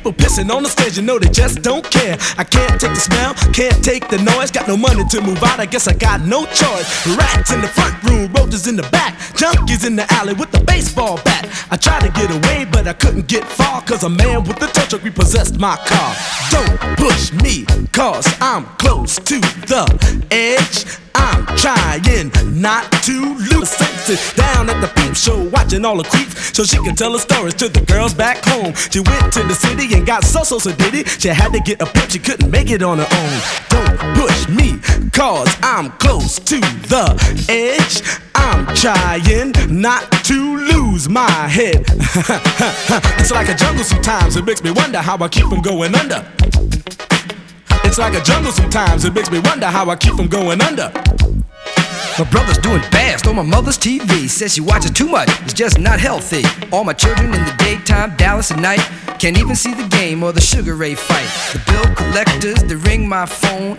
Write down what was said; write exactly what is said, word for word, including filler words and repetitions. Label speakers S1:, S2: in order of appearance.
S1: people pissing on the stage, you know they just don't care. I can't take the smell, can't take the noise. Got no money to move out, I guess I got no choice. Rats in the front room, roaches in the back, junkies in the alley with the baseball bat. I tried to get away, but I couldn't get far, cause a man with the tow truck repossessed my car. Don't push me, cause I'm close to the edge. I'm trying not to lose. Sit down at the peep show, watching all the creeps, so she can tell her stories to the girls back home. She went to the city and got so so so did it. She had to get a pimp, she couldn't make it on her own. Don't push me, cause I'm close to the edge. I'm trying not to lose my head. It's like a jungle sometimes, it makes me wonder how I keep from going under. It's like a jungle sometimes, it makes me wonder how I keep from going under.
S2: My brother's doing fast on my mother's T V. Says she watches too much, it's just not healthy. All my children in the daytime, Dallas at night. Can't even see the game or the Sugar Ray fight. The bill collectors, they ring my phone